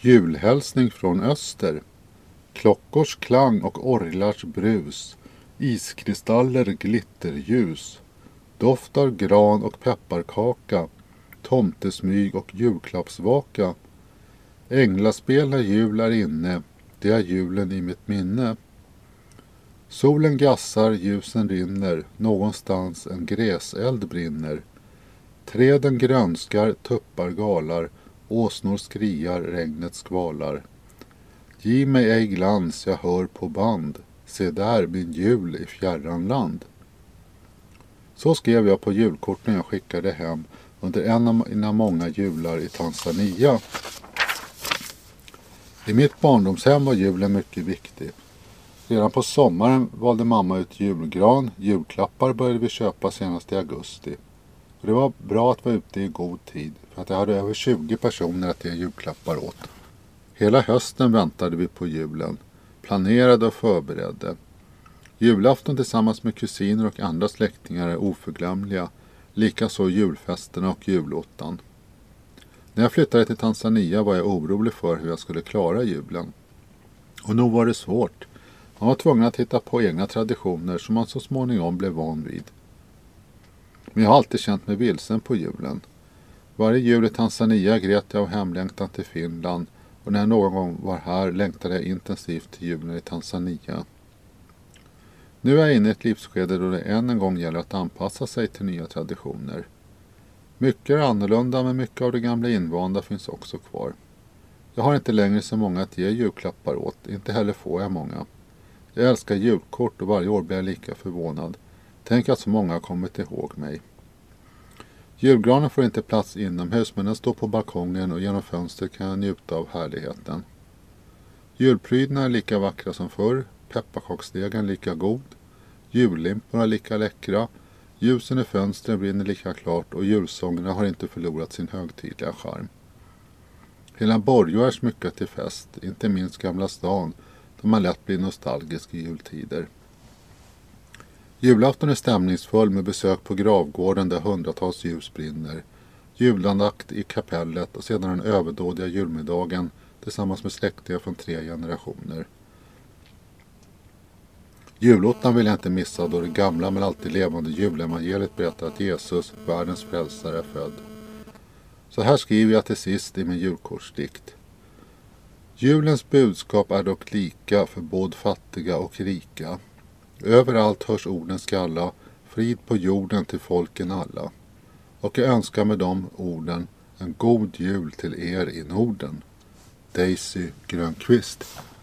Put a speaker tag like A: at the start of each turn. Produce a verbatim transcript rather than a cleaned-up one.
A: Julhälsning från öster. Klockors klang och orglars brus. Iskristaller glitterljus. Doftar gran och pepparkaka. Tomtesmyg och julklappsvaka. Änglaspel när jul är inne. Det är julen i mitt minne. Solen gassar, ljusen rinner. Någonstans en gräseld brinner. Träden grönskar, tuppar galar. Åsnor skriar, regnet skvalar. Giv mig ej glans, jag hör på band. Se där min jul i fjärran land. Så skrev jag på julkorten jag skickade hem under en av mina många jular i Tanzania. I mitt barndomshem var julen mycket viktig. Redan på sommaren valde mamma ut julgran. Julklappar började vi köpa senast i augusti. Och det var bra att vara ute i god tid för att jag hade över tjugo personer att ge julklappar åt. Hela hösten väntade vi på julen, planerade och förberedde. Julafton tillsammans med kusiner och andra släktingar är oförglömliga, likaså julfesterna och julottan. När jag flyttade till Tanzania var jag orolig för hur jag skulle klara julen. Och nog var det svårt. Man var tvungen att hitta på egna traditioner som man så småningom blev van vid. Men jag har alltid känt mig vilsen på julen. Varje jul i Tanzania grät jag av hemlängtan till Finland och när jag någon gång var här längtade jag intensivt till julen i Tanzania. Nu är jag inne i ett livsskede då det än en gång gäller att anpassa sig till nya traditioner. Mycket är annorlunda men mycket av det gamla invanda finns också kvar. Jag har inte längre så många att ge julklappar åt, inte heller får jag många. Jag älskar julkort och varje år blir jag lika förvånad. Tänk att så många har kommit ihåg mig. Julgranen får inte plats inomhus men den står på balkongen och genom fönster kan jag njuta av härligheten. Julprydarna är lika vackra som förr, pepparkaksdegen lika god, jullimporna lika läckra, ljusen i fönstren brinner lika klart och julsångerna har inte förlorat sin högtidliga charm. Hela Borgå är smyckat till fest, inte minst Gamla stan, då man lätt blir nostalgisk i jultider. Julafton är stämningsfull med besök på gravgården där hundratals ljus brinner, julandakt i kapellet och sedan den överdådiga julmiddagen tillsammans med släktingar från tre generationer. Julottan vill jag inte missa då det gamla men alltid levande julevangeliet berättar att Jesus, världens frälsare, är född. Så här skriver jag till sist i min julkortsdikt. Julens budskap är dock lika för både fattiga och rika. Överallt hörs orden skalla, frid på jorden till folken alla. Och jag önskar med de orden en god jul till er i Norden. Daisy Grönqvist.